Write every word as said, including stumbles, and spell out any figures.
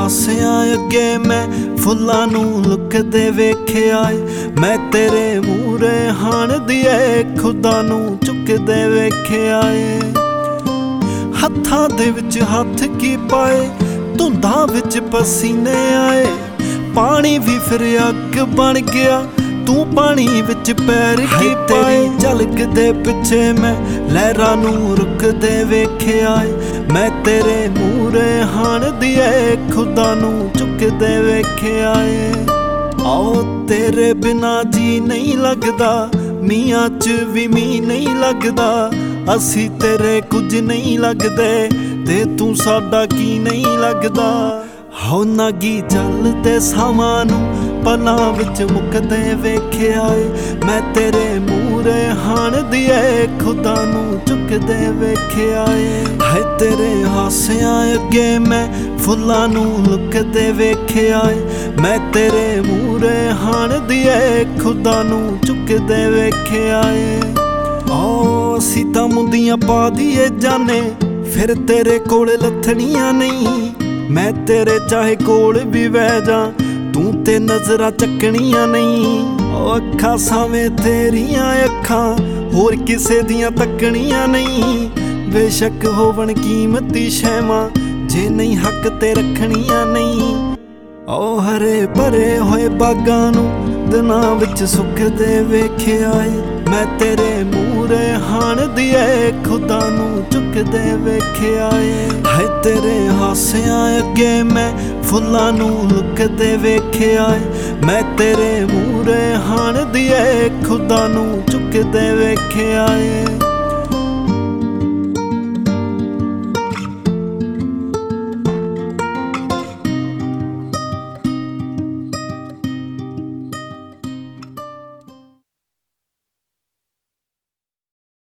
ਹਾਸਿਆਂ ਅੱਗੇ ਮੈਂ ਫੁੱਲਾਂ ਨੂੰ ਲੁਕਦੇ ਵੇਖਿਆ ਏ। ਮੈਂ ਤੇਰੇ ਮੂਹਰੇ ਹਾਣਦੀ ਏ ਖੁਦਾ ਨੂੰ ਚੁੱਕਦੇ ਵੇਖਿਆ ਏ। ਹੱਥਾਂ ਦੇ ਵਿੱਚ ਹੱਥ ਕੀ ਪਾਏ, ਧੁੰਦਾਂ ਵਿੱਚ ਪਸੀਨੇ ਆਏ। ਪਾਣੀ ਵੀ ਫਿਰ ਅੱਗ ਬਣ ਗਿਆ, ਤੂੰ ਪਾਣੀ ਵਿੱਚ ਪੈਰ ਕੀ ਪਾਏ। ਝਲਕ ਦੇ ਪਿੱਛੇ ਮੈਂ ਲਹਿਰਾਂ ਨੂੰ ਰੁਕਦੇ ਵੇਖਿਆ ਏ। ਮੈਂ ਤੇਰੇ ਮੂਹਰੇ ਹਾਣਦੀ ਏ ਖੁਦਾ ਨੂੰ ਚੁੱਕਦੇ ਵੇਖਿਆ ਏ। ਆਓ ਤੇਰੇ ਬਿਨਾ ਜੀ ਨਹੀਂ ਲੱਗਦਾ, ਮੀਆਂ ਚ ਵੀ ਮੀਂਹ ਨਹੀਂ ਲੱਗਦਾ। ਅਸੀਂ ਤੇਰੇ ਕੁਝ ਨਹੀਂ ਲੱਗਦੇ ਤੇ ਤੂੰ ਸਾਡਾ ਕੀ ਨਹੀਂ ਲੱਗਦਾ। ਹੋ ਨਾਗੀ ਚੱਲਦੇ ਸਾਵਾਂ ਨੂੰ ਪਲਾਂ ਵਿੱਚ ਮੁੱਕਦੇ ਵੇਖਿਆ ਏ। ਮੈਂ ਤੇਰੇ ਮੂਹਰੇ ਹਾਣਦੀ ਏ ਖੁਦਾ ਨੂੰ ਚੁੱਕਦੇ ਵੇਖਿਆ ਏ। ਹਾਏ ਤੇਰੇ ਹਾਸਿਆਂ ਅੱਗੇ ਮੈਂ ਫੁੱਲਾਂ ਨੂੰ ਲੁਕਦੇ ਵੇਖਿਆ ਏ। ਮੈਂ ਤੇਰੇ ਮੂਹਰੇ ਹਾਣਦੀ ਏ ਖੁਦਾ ਨੂੰ ਚੁੱਕਦੇ ਵੇਖਿਆ ਏ। ਓ ਅਸੀਂ ਤਾਂ ਮੁੰਦੀਆਂ ਪਾ ਦੀਏ ਜਾਨੇ, ਫਿਰ ਤੇਰੇ ਕੋਲ ਲੱਥਣੀਆਂ ਨਹੀਂ। ਮੈਂ ਤੇਰੇ ਚਾਹੇ ਕੋਲ ਵੀ ਬਹਿ ਜਾ, ਤੂੰ ਤੇ ਨਜ਼ਰਾਂ ਚੱਕਣੀਆਂ ਨਹੀਂ। ਓ ਅੱਖਾਂ ਸਾਵੇਂ ਤੇਰੀਆਂ ਅੱਖਾਂ, ਹੋਰ ਕਿਸੇ ਦੀਆਂ ਤੱਕਣੀਆਂ ਨਹੀਂ। ਬੇਸ਼ੱਕ ਹੋਵਣ ਕੀਮਤੀ ਸ਼ੈਵਾਂ, ਜੇ ਨਹੀਂ ਹੱਕ ਤੇ ਰੱਖਣੀਆਂ ਨਹੀਂ। ਓ ਹਰੇ ਭਰੇ ਹੋਏ ਬਾਗਾਂ ਨੂੰ ਦਿਨਾਂ ਵਿੱਚ ਸੁੱਕਦੇ ਵੇਖਿਆ ਏ। ਮੈਂ ਤੇਰੇ ਮੂਹਰੇ ਹਾਣਦੀ ਏ ਖੁਦਾ ਨੂੰ ਚੁੱਕਦੇ ਵੇਖਿਆ ਏ। ਹਾਏ ਤੇਰੇ ਹਾਸਿਆਂ ਅੱਗੇ ਮੈਂ ਫੁੱਲਾਂ ਨੂੰ ਲੁਕਦੇ ਵੇਖਿਆ ਏ। ਮੈਂ ਤੇਰੇ ਮੂਹਰੇ ਹਾਣਦੀ ਏ ਖੁਦਾ ਨੂੰ ਚੁੱਕਦੇ ਵੇਖਿਆ ਏ।